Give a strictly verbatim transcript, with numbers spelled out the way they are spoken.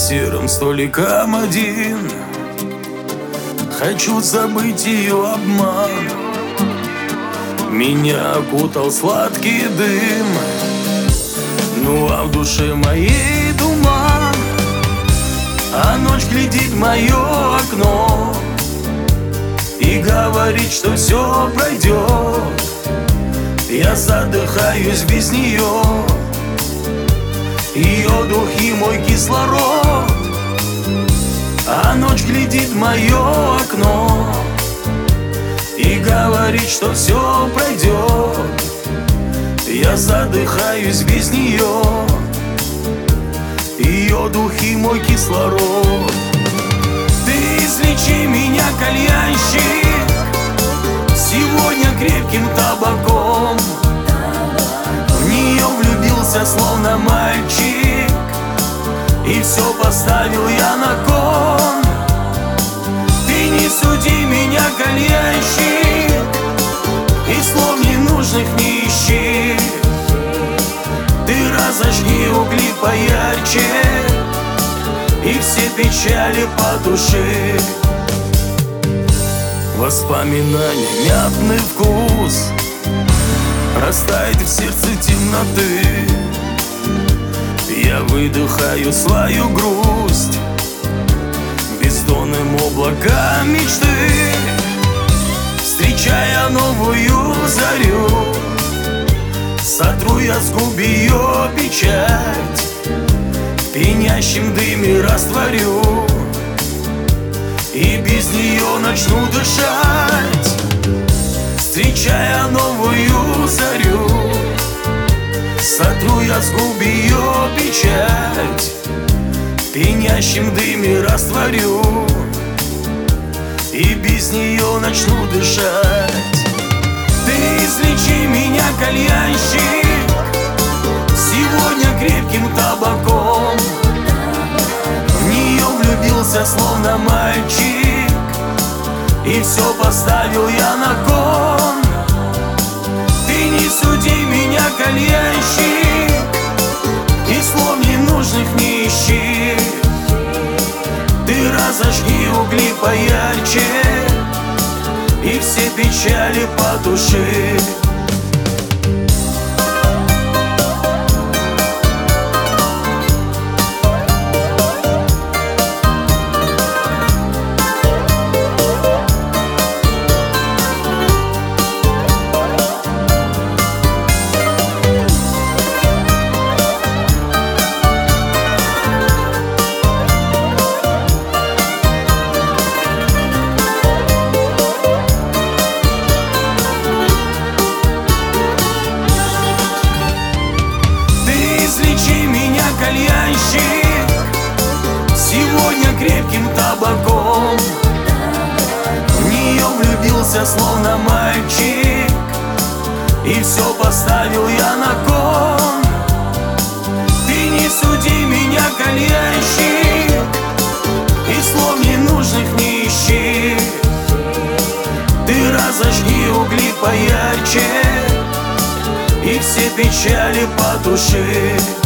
серым столиком один. Хочу забыть ее обман. Меня окутал сладкий дым. Ну а в душе моей туман, а ночь глядит в мое окно и говорит, что все пройдет. Я задыхаюсь без нее. Ее дух и мой кислород. А ночь глядит в мое окно и говорит, что все пройдет. Я задыхаюсь без нее. Ее дух и мой кислород. Ты излечи меня, кальянщик, сегодня крепким табаком. В нее влюбился словно мальчик, и все поставил я на кон. Ты не суди меня, кальянщик, и слов ненужных не ищи. Ты разожги угли поярче и все печали потуши. Воспоминания, мятный вкус растает в сердце темноты. Я выдыхаю свою грусть бездонным облаком мечты, встречая новую зарю. Сотру я с губ ее печать, в пьянящем дыме растворю, и без нее начну дышать. Встречая новую зарю, сотру я с губ ее печать, в пьянящем дыме растворю, и без нее начну дышать. Ты излечи меня, кальянщик, сегодня крепким табаком. В нее влюбился словно мальчик, и все поставил я на кон. Ты не суди меня, кальянщик, и слов ненужных не ищи. Ты разожги угли поярче и все печали потуши. Кальянщик, сегодня крепким табаком. В нее влюбился словно мальчик, и все поставил я на кон. Ты не суди меня, кальянщик, и слов ненужных не ищи. Ты разожги угли поярче и все печали потуши.